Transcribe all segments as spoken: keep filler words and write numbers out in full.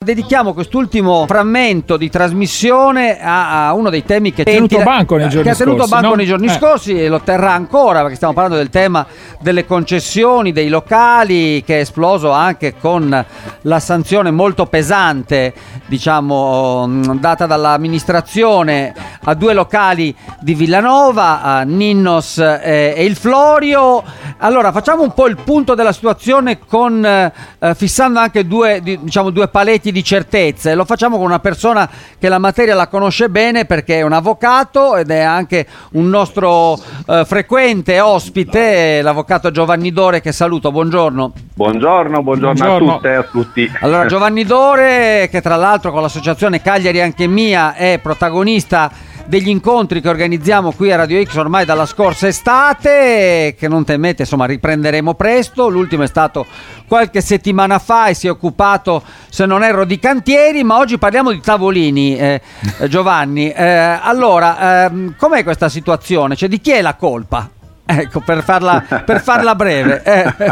dedichiamo quest'ultimo frammento di trasmissione a, a uno dei temi che, ha tenuto banco nei giorni che ha tenuto scorsi, banco no? nei giorni Eh. scorsi e lo terrà ancora, perché stiamo parlando del tema delle concessioni, dei locali, che è esploso anche con la sanzione molto pesante, diciamo, data dall'amministrazione a due locali di Villanova, a Ninnos eh, e il Florio. Allora facciamo un po' il punto della situazione con eh, fissando anche due, di, diciamo, due paletti di certezze. Lo facciamo con una persona che la materia la conosce bene, perché è un avvocato ed è anche un nostro eh, frequente ospite, l'avvocato Giovanni Dore, che saluto. Buongiorno. Buongiorno, buongiorno, buongiorno a tutte e a tutti. Allora, Giovanni Dore, che tra l'altro con l'associazione Cagliari Anche Mia è protagonista degli incontri che organizziamo qui a Radio X ormai dalla scorsa estate, che non temete, insomma, riprenderemo presto. L'ultimo è stato qualche settimana fa e si è occupato, se non erro, di cantieri, ma oggi parliamo di tavolini, eh, Giovanni. Eh, allora, ehm, com'è questa situazione? Cioè, di chi è la colpa? Ecco, per farla, per farla breve.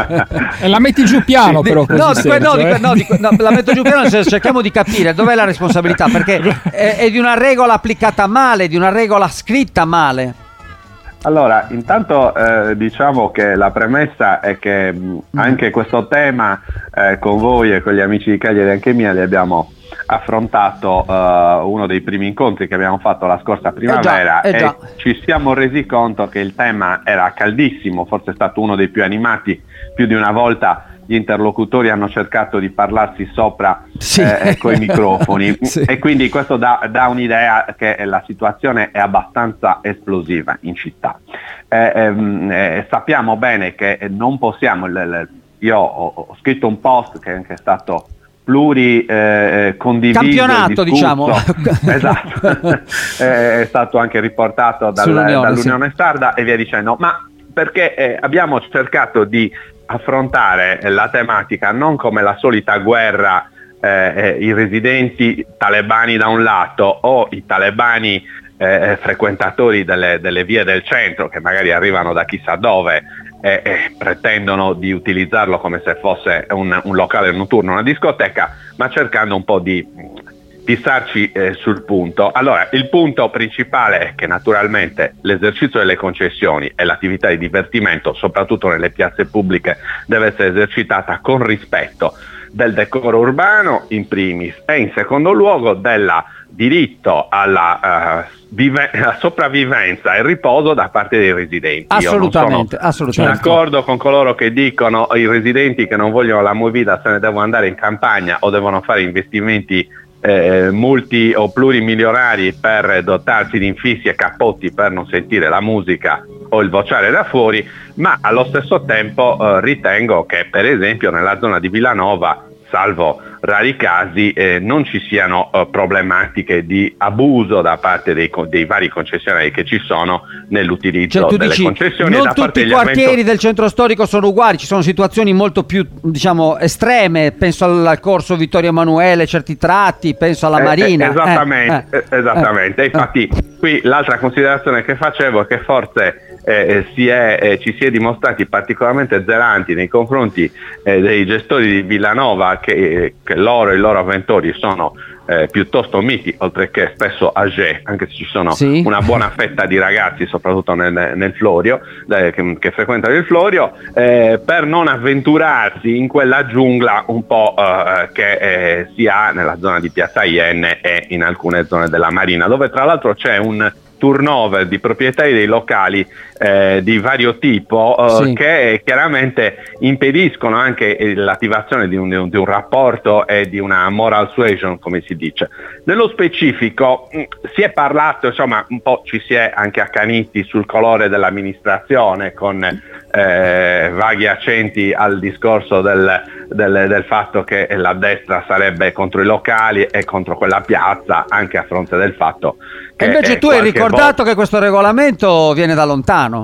Eh. La metti giù piano, però. Così no, di que- senso, no, di que- eh. no, di que- no, la metto giù piano, nel senso, cerchiamo di capire dov'è la responsabilità, perché è, è di una regola applicata male, di una regola scritta male. Allora, intanto eh, diciamo che la premessa è che mh, anche questo tema eh, con voi e con gli amici di Cagliari Anche Mia li abbiamo affrontato uh, uno dei primi incontri che abbiamo fatto la scorsa primavera, eh già, eh già. e ci siamo resi conto che il tema era caldissimo, forse è stato uno dei più animati. Più di una volta gli interlocutori hanno cercato di parlarsi sopra sì. eh, con i microfoni sì. E quindi questo dà, dà un'idea che la situazione è abbastanza esplosiva in città. Eh, ehm, eh, sappiamo bene che non possiamo, l- l- io ho, ho scritto un post che è anche stato pluri eh, condiviso, campionato, discusso. diciamo. Esatto. È stato anche riportato dal, dall'Unione sì. Sarda e via dicendo, ma perché eh, abbiamo cercato di affrontare la tematica non come la solita guerra, eh, i residenti talebani da un lato o i talebani eh, frequentatori delle, delle vie del centro, che magari arrivano da chissà dove e, e pretendono di utilizzarlo come se fosse un, un locale notturno, una discoteca, ma cercando un po' di fissarci eh, sul punto. Allora, il punto principale è che naturalmente l'esercizio delle concessioni e l'attività di divertimento, soprattutto nelle piazze pubbliche, deve essere esercitata con rispetto del decoro urbano in primis e in secondo luogo del diritto alla, uh, vive- alla sopravvivenza e riposo da parte dei residenti. Assolutamente, Io non sono assolutamente. d'accordo con coloro che dicono i residenti che non vogliono la movida se ne devono andare in campagna o devono fare investimenti eh, multi o plurimilionari per dotarsi di infissi e cappotti per non sentire la musica o il vociare da fuori, ma allo stesso tempo eh, ritengo che per esempio nella zona di Villanova, salvo rari casi, eh, non ci siano eh, problematiche di abuso da parte dei, dei vari concessionari che ci sono nell'utilizzo cioè, tu delle dici, concessioni. non da tutti parte i degli quartieri avventori... del centro storico sono uguali, ci sono situazioni molto più, diciamo, estreme, penso al, al corso Vittorio Emanuele, certi tratti, penso alla Eh, Marina. eh, esattamente, eh, eh, esattamente. Eh, Infatti qui l'altra considerazione che facevo è che forse eh, si è, eh, ci si è dimostrati particolarmente zelanti nei confronti eh, dei gestori di Villanova, che, che loro e i loro avventori sono eh, piuttosto miti, oltre che spesso âgés, anche se ci sono sì. una buona fetta di ragazzi, soprattutto nel, nel Florio, eh, che, che frequentano il Florio, eh, per non avventurarsi in quella giungla un po' eh, che eh, si ha nella zona di Piazza Ienne e in alcune zone della Marina, dove tra l'altro c'è un turnover di proprietari dei locali eh, di vario tipo eh, sì. che chiaramente impediscono anche l'attivazione di un, di un rapporto e di una moral suasion, come si dice. Nello specifico mh, si è parlato, insomma, un po' ci si è anche accaniti sul colore dell'amministrazione, con eh, vaghi accenti al discorso del, del, del fatto che la destra sarebbe contro i locali e contro quella piazza, anche a fronte del fatto che e invece tu hai ricordato volta... che questo regolamento viene da lontano.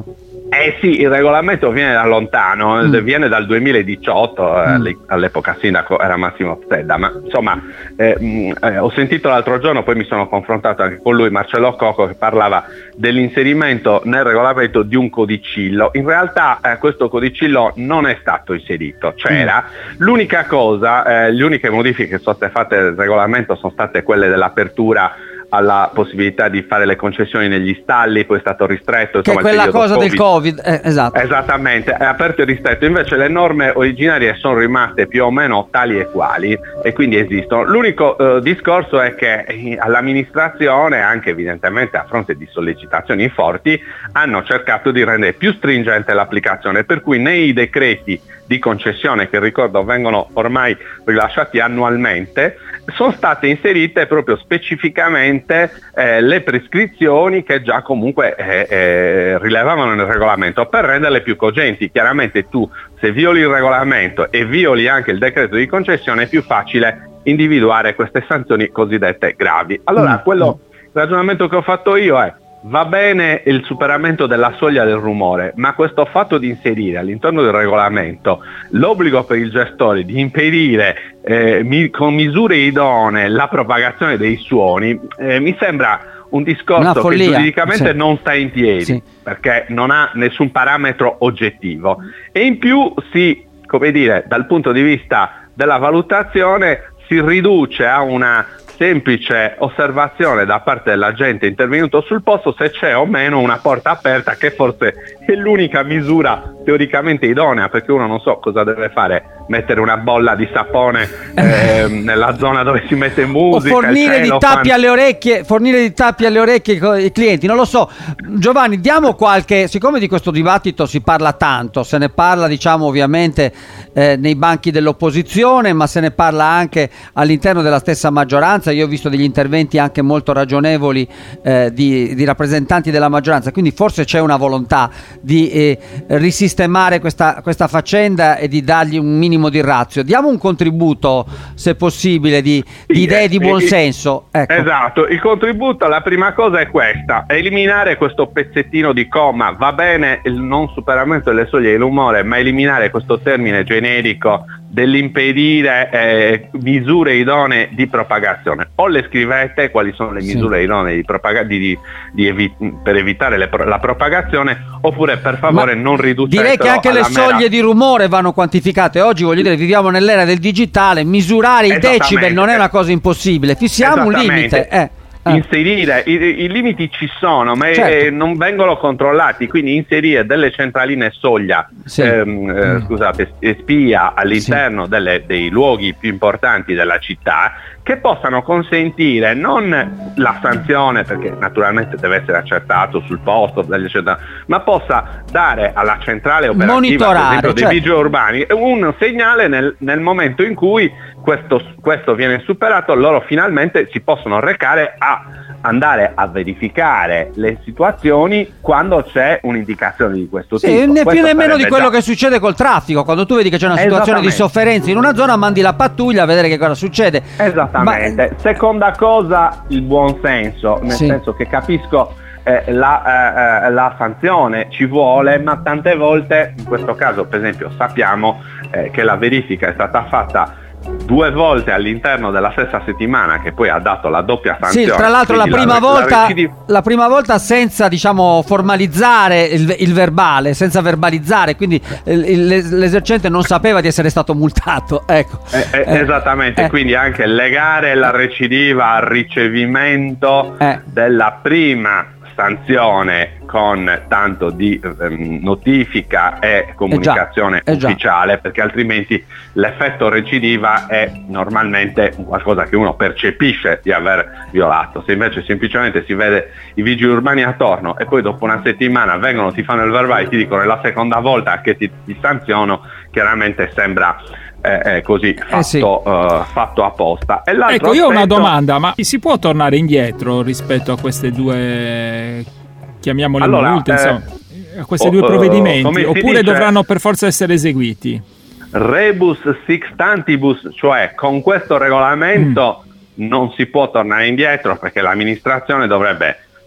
Eh sì, il regolamento viene da lontano, mm. viene dal duemiladiciotto, mm. eh, all'epoca sindaco era Massimo Zedda, ma insomma eh, mh, eh, ho sentito l'altro giorno, poi mi sono confrontato anche con lui, Marcello Cocco, che parlava dell'inserimento nel regolamento di un codicillo. In realtà eh, questo codicillo non è stato inserito, c'era, mm. l'unica cosa, eh, le uniche modifiche che sono state fatte nel regolamento sono state quelle dell'apertura alla possibilità di fare le concessioni negli stalli, poi è stato ristretto, che insomma, è quella cosa COVID. del Covid, eh, esatto. Esattamente, è aperto e ristretto. Invece le norme originarie sono rimaste più o meno tali e quali, e quindi esistono. L'unico eh, discorso è che eh, all'amministrazione, anche evidentemente a fronte di sollecitazioni forti, hanno cercato di rendere più stringente l'applicazione, per cui nei decreti di concessione, che ricordo vengono ormai rilasciati annualmente, sono state inserite proprio specificamente eh, le prescrizioni che già comunque eh, eh, rilevavano nel regolamento, per renderle più cogenti. Chiaramente tu, se violi il regolamento e violi anche il decreto di concessione, è più facile individuare queste sanzioni cosiddette gravi. Allora, quello, il ragionamento che ho fatto io è: va bene il superamento della soglia del rumore, ma questo fatto di inserire all'interno del regolamento l'obbligo per il gestore di impedire eh, mi, con misure idonee la propagazione dei suoni, eh, mi sembra un discorso che giuridicamente sì. non sta in piedi, sì. perché non ha nessun parametro oggettivo, e in più si, come dire, dal punto di vista della valutazione si riduce a una semplice osservazione da parte dell'agente intervenuto sul posto se c'è o meno una porta aperta, che forse è l'unica misura teoricamente idonea, perché uno non so cosa deve fare, mettere una bolla di sapone eh, nella zona dove si mette musica, o fornire di tappi alle orecchie, fornire di tappi alle orecchie ai clienti, non lo so. Giovanni, diamo qualche, siccome di questo dibattito si parla tanto, se ne parla diciamo ovviamente eh, nei banchi dell'opposizione, ma se ne parla anche all'interno della stessa maggioranza. Io ho visto degli interventi anche molto ragionevoli eh, di, di rappresentanti della maggioranza, quindi forse c'è una volontà di eh, risistemare questa, questa faccenda e di dargli un minimo di razio. Diamo un contributo, se possibile, di, di idee di buonsenso. Ecco. Esatto, il contributo, la prima cosa è questa: eliminare questo pezzettino di comma. Va bene il non superamento delle soglie di rumore, ma eliminare questo termine generico dell'impedire eh, misure idonee di propagazione. O le scrivete quali sono le misure sì. idonee di propaga- di, di, di evi- per evitare le pro- la propagazione, oppure per favore Ma non riducete. Direi che anche le soglie mera... di rumore vanno quantificate. Oggi, voglio dire, viviamo nell'era del digitale, misurare i decibel non è una cosa impossibile, fissiamo un limite. Eh. Inserire i, i limiti ci sono, ma certo. eh, non vengono controllati, quindi inserire delle centraline soglia sì. ehm, eh, mm. scusate, spia all'interno sì. delle, dei luoghi più importanti della città, che possano consentire non la sanzione, perché naturalmente deve essere accertato sul posto, ma possa dare alla centrale operativa, per esempio, dei vigili certo. urbani, un segnale nel, nel momento in cui questo, questo viene superato. Loro finalmente si possono recare a andare a verificare le situazioni quando c'è un'indicazione di questo sì, tipo. Né più né meno di quello già... che succede col traffico. Quando tu vedi che c'è una situazione di sofferenza in una zona, mandi la pattuglia a vedere che cosa succede. Esattamente. Ma... Seconda cosa, il buon senso, nel sì. senso che capisco eh, la, eh, la sanzione ci vuole, ma tante volte, in questo caso per esempio sappiamo eh, che la verifica è stata fatta due volte all'interno della stessa settimana, che poi ha dato la doppia sanzione. Sì, tra l'altro la prima, la, volta, la, recidiv- la prima volta senza diciamo formalizzare il, il verbale, senza verbalizzare, quindi il, il, l'esercente non sapeva di essere stato multato. Ecco. Eh, eh, eh, esattamente, eh. quindi anche legare la recidiva al ricevimento eh. della prima sanzione con tanto di ehm, notifica e comunicazione eh già, ufficiale, eh perché altrimenti l'effetto recidiva è normalmente qualcosa che uno percepisce di aver violato. Se invece semplicemente si vede i vigili urbani attorno e poi dopo una settimana vengono, ti fanno il verbale e ti dicono è la seconda volta che ti, ti sanziono, chiaramente sembra Eh, così fatto, eh sì. uh, fatto apposta. E ecco, io ho una domanda: ma si può tornare indietro rispetto a queste due, chiamiamole allora, multe, insomma, eh, a questi oh, due provvedimenti, uh, oppure dice, dovranno per forza essere eseguiti? Rebus sixtantibus, cioè con questo regolamento mm. non si può tornare indietro, perché l'amministrazione dovrebbe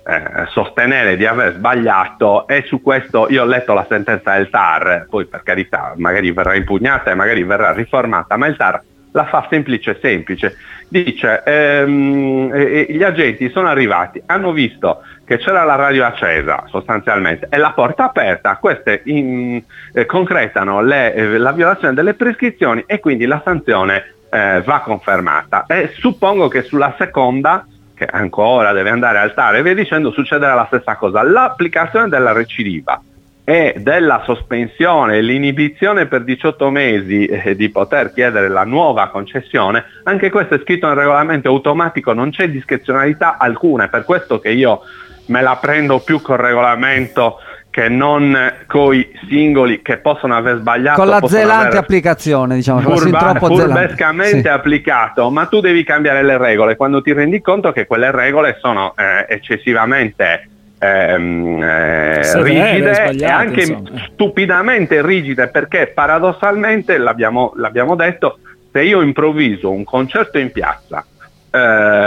eh, sostenere di aver sbagliato, e su questo io ho letto la sentenza del T A R, poi per carità magari verrà impugnata e magari verrà riformata, ma il T A R la fa semplice semplice, dice ehm, eh, gli agenti sono arrivati, hanno visto che c'era la radio accesa sostanzialmente e la porta aperta, queste in, eh, concretano le, eh, la violazione delle prescrizioni e quindi la sanzione eh, va confermata, e suppongo che sulla seconda, che ancora deve andare al T A R e via dicendo, succederà la stessa cosa. L'applicazione della recidiva e della sospensione, l'inibizione per diciotto mesi eh, di poter chiedere la nuova concessione, anche questo è scritto nel regolamento automatico, non c'è discrezionalità alcuna, è per questo che io me la prendo più col regolamento che non coi singoli che possono aver sbagliato, con la zelante applicazione, diciamo, furba, furbescamente sì. applicato, ma tu devi cambiare le regole quando ti rendi conto che quelle regole sono eh, eccessivamente ehm, eh, Severe, rigide e anche insomma. stupidamente rigide, perché paradossalmente l'abbiamo, l'abbiamo detto, se io improvviso un concerto in piazza Eh,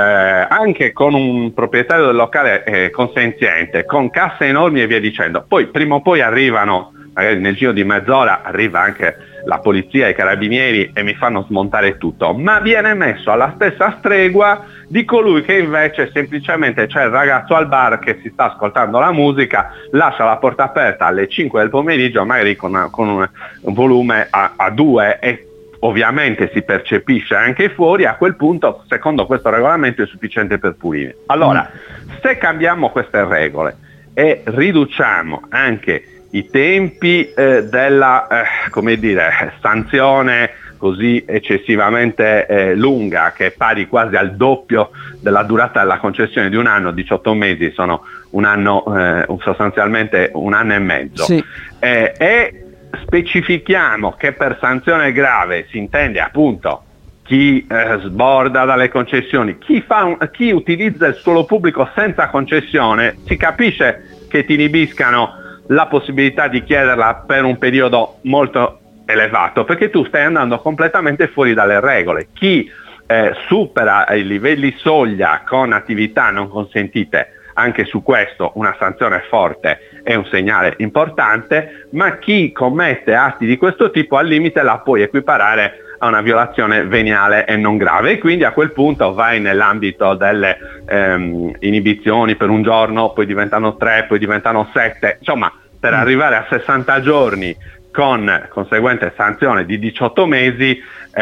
anche con un proprietario del locale eh, consenziente, con casse enormi e via dicendo, poi prima o poi arrivano, magari nel giro di mezz'ora arriva anche la polizia e i carabinieri e mi fanno smontare tutto, ma viene messo alla stessa stregua di colui che invece semplicemente c'è il ragazzo al bar che si sta ascoltando la musica, lascia la porta aperta alle cinque del pomeriggio magari con, una, con un, un volume a, a due, e ovviamente si percepisce anche fuori. A quel punto, secondo questo regolamento, è sufficiente per punire. Allora, mm. se cambiamo queste regole e riduciamo anche i tempi eh, della eh, come dire, sanzione così eccessivamente eh, lunga, che è pari quasi al doppio della durata della concessione di un anno, diciotto mesi sono un anno, eh, sostanzialmente un anno e mezzo, sì. eh, e specifichiamo che per sanzione grave si intende appunto chi eh, sborda dalle concessioni, chi, fa un, chi utilizza il suolo pubblico senza concessione, si capisce che ti inibiscano la possibilità di chiederla per un periodo molto elevato, perché tu stai andando completamente fuori dalle regole. Chi eh, supera i livelli soglia con attività non consentite, anche su questo una sanzione forte è un segnale importante, ma chi commette atti di questo tipo al limite la puoi equiparare a una violazione veniale e non grave, e quindi a quel punto vai nell'ambito delle ehm, inibizioni per un giorno, poi diventano tre, poi diventano sette, insomma per arrivare a sessanta giorni con conseguente sanzione di diciotto mesi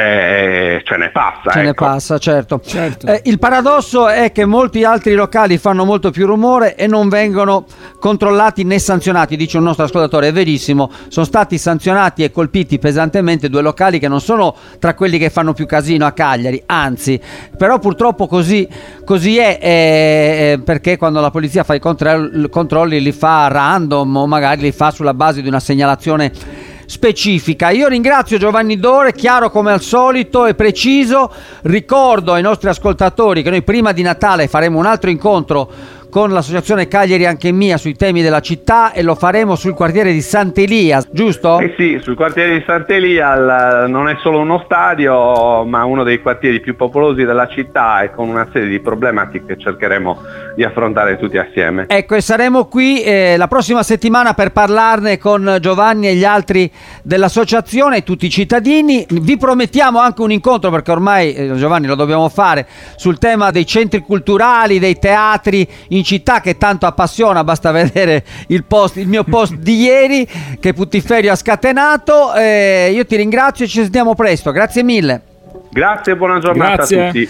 eh, ce ne passa. Ce ecco. ne passa, certo. certo. Eh, il paradosso è che molti altri locali fanno molto più rumore e non vengono controllati né sanzionati, dice un nostro ascoltatore. È verissimo, sono stati sanzionati e colpiti pesantemente due locali che non sono tra quelli che fanno più casino a Cagliari, anzi, però purtroppo così, così è, eh, perché quando la polizia fa i controlli, controlli li fa random o magari li fa sulla base di una segnalazione specifica. Io ringrazio Giovanni Dore, chiaro come al solito e preciso. Ricordo ai nostri ascoltatori che noi prima di Natale faremo un altro incontro con l'associazione Cagliari Anche Mia sui temi della città, e lo faremo sul quartiere di Sant'Elia, giusto? Eh sì, sul quartiere di Sant'Elia il, non è solo uno stadio, ma uno dei quartieri più popolosi della città, e con una serie di problematiche che cercheremo di affrontare tutti assieme. Ecco, e saremo qui eh, la prossima settimana per parlarne con Giovanni e gli altri dell'associazione e tutti i cittadini. Vi promettiamo anche un incontro, perché ormai eh, Giovanni lo dobbiamo fare, sul tema dei centri culturali, dei teatri in città, che tanto appassiona. Basta vedere il post, il mio post di ieri che Puttiferio ha scatenato. Eh, io ti ringrazio e ci sentiamo presto, grazie mille. Grazie e buona giornata grazie. a tutti.